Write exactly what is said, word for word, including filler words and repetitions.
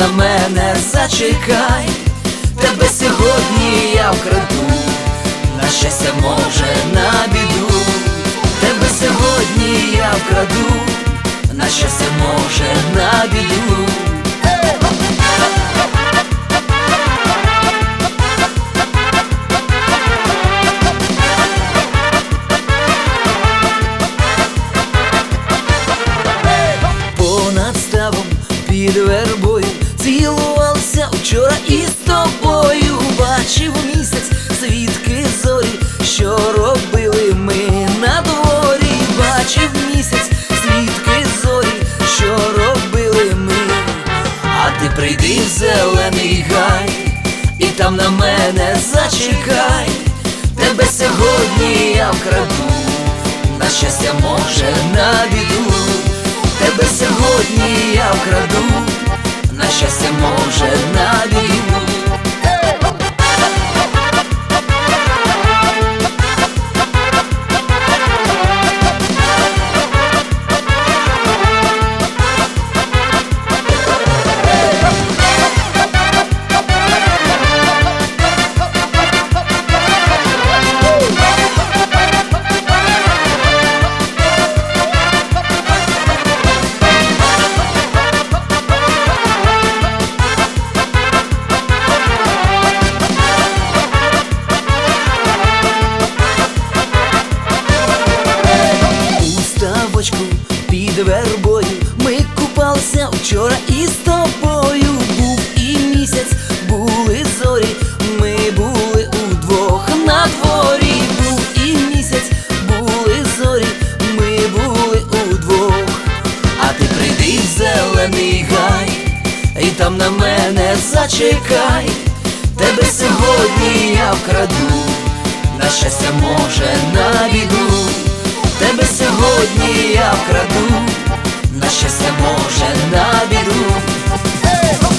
на мене зачекай, тебе сьогодні я вкраду, на щастя, може, на біду. Тебе сьогодні я вкраду, на щастя, може, на біду. Понад ставом під вербою цілувався вчора із тобою. Бачив місяць, світки зорі, що робили ми на дворі. Бачив місяць, світки зорі, що робили ми. А ти прийди в зелений гай і там на мене зачекай, тебе сьогодні я вкраду, на щастя, може, на біду. Тебе сьогодні я вкраду, на щастя, може, на біду. Під вербою ми купалися вчора із тобою. Був і місяць, були зорі, ми були удвох на дворі. Був і місяць, були зорі, ми були удвох. А ти прийди в зелений гай і там на мене зачекай, тебе сьогодні я вкраду, на щастя, може, на біду. Тебе сьогодні я вкраду, на щастя, може, на біду.